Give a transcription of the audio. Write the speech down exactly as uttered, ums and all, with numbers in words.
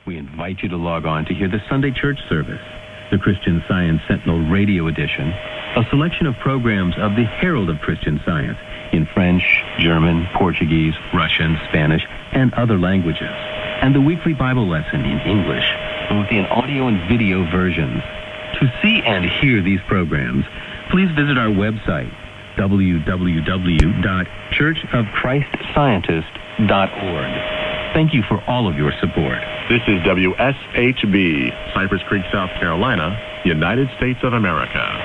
we invite you to log on to hear the Sunday church service, the Christian Science Sentinel radio edition, a selection of programs of the Herald of Christian Science in French, German, Portuguese, Russian, Spanish, and other languages, and the weekly Bible lesson in English, both in audio and video versions. To see and hear these programs, please visit our website, w w w dot church of christ scientist dot org. Thank you for all of your support. This is W S H B, Cypress Creek, South Carolina, United States of America.